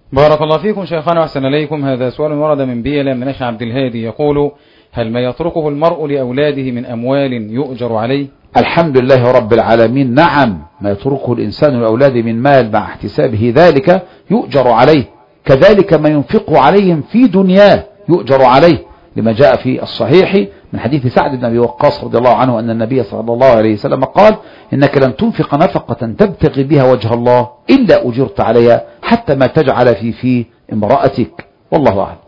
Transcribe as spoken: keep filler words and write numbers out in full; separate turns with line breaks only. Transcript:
بارك الله فيكم شيخنا وأحسن إليكم. هذا سؤال ورد من بيلا من أخي عبد الهادي يقول: هل ما يتركه المرء لأولاده من أموال يؤجر عليه؟
الحمد لله رب العالمين. نعم، ما يتركه الإنسان لأولاده من مال مع احتسابه ذلك يؤجر عليه، كذلك ما ينفق عليهم في دنياه يؤجر عليه، لما جاء في الصحيح من حديث سعد بن أبي وقاص رضي الله عنه أن النبي صلى الله عليه وسلم قال: إنك لن تنفق نفقة تبتغي بها وجه الله إلا أجرت عليها حتى ما تجعل في في امرأتك. والله أعلم.